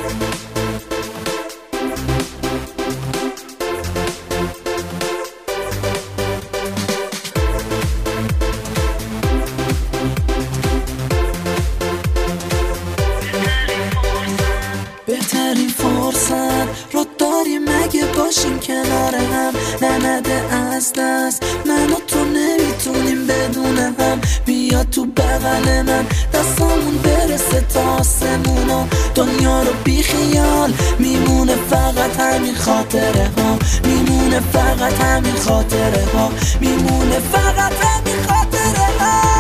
بهترین فرصت رو داریم اگه باشیم کنار هم، ننده از دست من و تو نمیتونیم بدون هم. بیا تو بغل من دستامون برسه تا آسمونا، دنیا رو بی خیال میمونه فقط همین خاطره ها، میمونه فقط همین خاطره ها، میمونه فقط همین خاطره ها.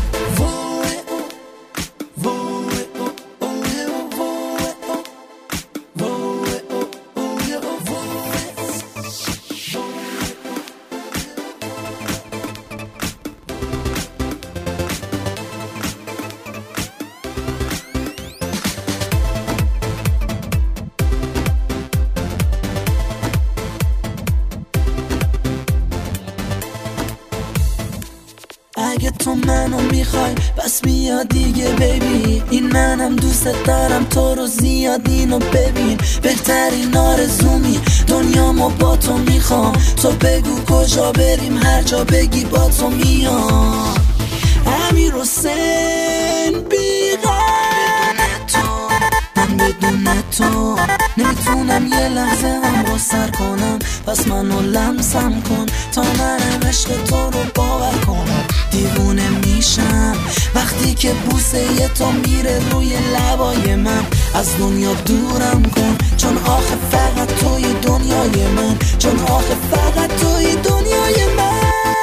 اگه تو منو میخوای پس بیا دیگه بیبی، این منم دوست دارم تو رو زیاد، اینو ببین. بهترین آرزومی دنیامو با تو میخوام، تو بگو کجا بریم هر جا بگی با تو میام. امیر حسین بیغم بدون تو نمیتونم یه لحظه هم رو سر کنم، پس منو لمسم کن تا منم عشق تو رو باور کنم. دیوونه میشم وقتی که بوسه یه تو میره روی لبای من، از دنیا دورم کن چون آخه فقط توی دنیای من، چون آخه فقط توی دنیای من.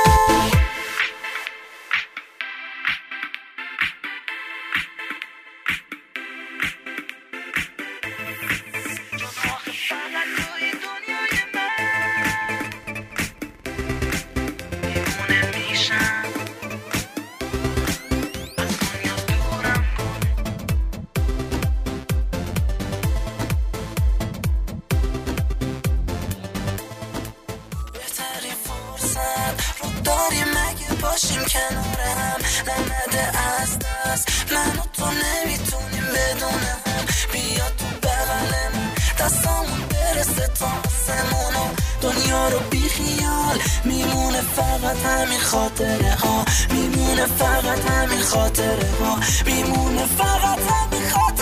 رو داریم اگه باشیم کنار هم، ننده از دست من و تو نمیتونیم بدون هم. بیا تو بغل من دستامون برسه تا آسمونا، دنیا رو بی خیال میمونه فقط همین خاطره ها، میمونه فقط همین خاطره ها، میمونه فقط همین خاطره ها.